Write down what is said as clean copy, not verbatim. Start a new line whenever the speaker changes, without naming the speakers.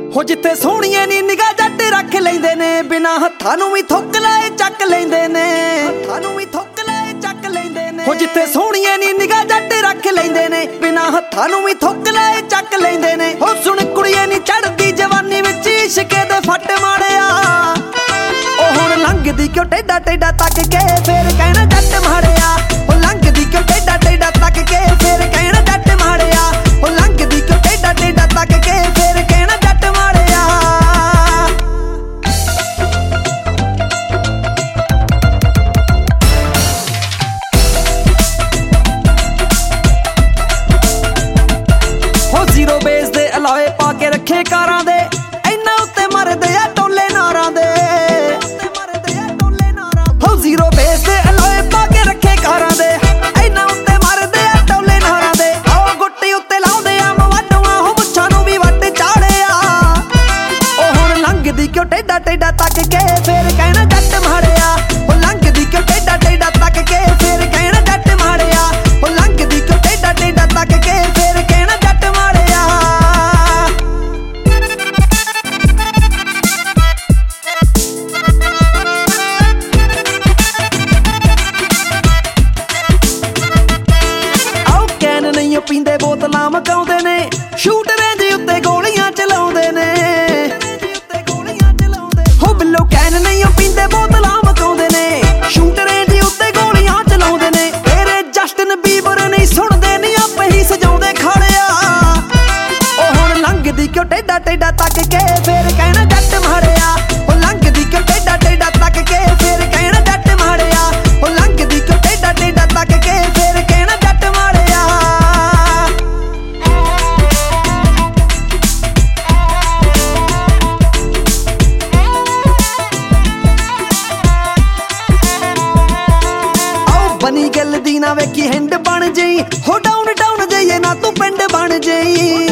ਹੋ ਜਿੱਥੇ ਸੋਹਣੀਆਂ ਨੀ ਨਿਗਾਹ ਜੱਟ ਰੱਖ ਲੈਂਦੇ ਨੇ, ਬਿਨਾ ਹੱਥਾਂ ਨੂੰ ਵੀ ਥੁੱਕ ਲਾਏ ਚੱਕ ਲੈਂਦੇ ਨੇ, ਹੱਥਾਂ ਨੂੰ ਵੀ ਥੁੱਕ ਲਾਏ ਚੱਕ ਲੈਂਦੇ ਨੇ। ਹੋ ਜਿੱਥੇ ਸੋਹਣੀਆਂ ਨੀ ਨਿਗਾਹ ਜੱਟ ਰੱਖ ਲੈਂਦੇ ਨੇ, ਬਿਨਾ ਹੱਥਾਂ ਨੂੰ ਵੀ ਥੁੱਕ ਲਾਏ ਚੱਕ ਲੈਂਦੇ ਨੇ। ਹੋ ਸੁਣ ਕੁੜੀਏ ਨੀ ਚੜਦੀ ਜਵਾਨੀ ਵਿੱਚ ਇਸ਼ਕੇ ਦੇ ਫੱਟ ਮਾਰਿਆ, ਉਹ ਹੁਣ ਲੰਘਦੀ ਕਿਉਂ ਟੇਡਾ ਟੇਡਾ ਤੱਕ ਕੇ ਫੇਰ ਕਹਿਣਾ ਜੱਟ ਮਾਰਿਆ। ਉਹ ਲੰਘਦੀ ਕਿਉਂ ਟੇਡਾ ਟੇਡਾ ਤੱਕ ਕੇ ਫੇਰ ਕਹਿਣਾ ਜੱਟ ਮਾਰਿਆ। ਉਹ ਲੰਘਦੀ ਕਿਉਂ ਟੇਡਾ ਟੇਡਾ ਤੱਕ ਕੇ ਫੇਰ ਕਹਿਣਾ ਜੱਟ ਮਾਰਿਆ। ਹੋ ਜ਼ੀਰੋ ਬੇਸ ਦੇ ਅਲਾਵੇ ਪਾ ਕੇ ਰੱਖੇ ਕਾਰਾਂ ਦੇ, ਇਹਨਾਂ ਉੱਤੇ ਮਰਦੇ ਆ ਟੋਲੇ ਨਾਰਾਂ ਦੇ। ਹੋ ਜ਼ੀਰੋ ਬੇਸ ਦੇ ਅਲਾਵੇ ਪਾ ਕੇ ਰੱਖੇ ਕਾਰਾਂ ਦੇ, ਇਹਨਾਂ ਉੱਤੇ ਮਰਦੇ ਆ ਟੋਲੇ ਨਾਰਾਂ ਦੇ। ਆਓ ਗੁੱਟੀ ਉੱਤੇ ਲਾਉਂਦੇ ਆ ਮਵਾਟੂਆਂ, ਹੋ ਮੁੱਛਾਂ ਨੂੰ ਵੀ ਵੱਟ ਚਾੜਿਆ। ਉਹ ਹੁਣ ਲੰਘਦੀ ਕਿਉਂ ਟੇਡਾ ਟੇਡਾ ਤੱਕ ਕੇ ਫੇਰ ਕਹਿਣਾ ਜੱਟ ਮਾਰਿਆ। ਉਹ ਲੰਘਦੀ ਕਿਉਂ ਟੇਡਾ ਟੇਡਾ ਤੱਕ ਕੇ ਫੇਰ ਕਹਿਣਾ ਜੱਟ ਮਾਰਿਆ। ਉਹ ਲੰਘਦੀ ਕਿਉਂ ਟੇਡਾ ਟੇਡਾ ਤੱਕ ਕੇ ਫੇਰ ਕਹਿਣਾ ਜੱਟ ਮਾਰਿਆ। ਆਓ ਕੈਨ ਨਹੀਂ ਪੀਂਦੇ ਬੋਤਲਾਂ ਮਕਾਉਂਦੇ ਨੇ, ਸ਼ੂਟ ਰੇਂਜ ਉੱਤੇ ਗੋਲੀਆਂ ਚਲਾਉਂਦੇ ਨੇ। ਹੋ ਬਿੱਲੋ ਕੈਨ ਨਹੀਂ ਪੀਂਦੇ ਬੋਤਲਾਂ ਮਕਾਉਂਦੇ ਨੇ, ਸ਼ੂਟ ਰੇਂਜ ਉੱਤੇ ਗੋਲੀਆਂ ਚਲਾਉਂਦੇ ਨੇ। ਤੇਰੇ ਜਸਟਨ ਬੀਬਰ ਨਹੀਂ ਸੁਣਦੇ ਨੀ ਆਪੇ ਹੀ ਸਜਾਉਂਦੇ ਖਾਲਿਆ। ਉਹ ਹੁਣ ਲੰਘਦੀ ਕਿਉਂ ਟੇਡਾ ਟੇਡਾ ਤੱਕ ਕੇ ਫੇਰ ਕਹਿਣਾ ਜੱਟ ਮਾਰਿਆ। ਉਹ ਲੰਘਦੀ ਕਿਉਂ ਟੇਡਾ ਟੇਡਾ ਤੱਕ ਕੇ ਫੇਰ ਕਹਿਣਾ ਜੱਟ ਮਾਰਿਆ। ਉਹ ਲੰਘਦੀ ਕਿਉਂ ਟੇਡਾ ਟੇਡਾ ਤੱਕ ਕੇ ਫੇਰ ਕਹਿਣਾ ਜੱਟ ਮਾਰਿਆ। ਆਓ ਬਣੀ ਗੱਲ ਦੀ ਨਾ ਵੇਖੀ ਹਿੰਡ ਬਣ ਜਈ, ਹੋ ਡਾਊਨ ਡਾਊਨ ਜਾਈਏ ਨਾ ਤੂੰ ਪਿੰਡ ਬਣ ਜਈ।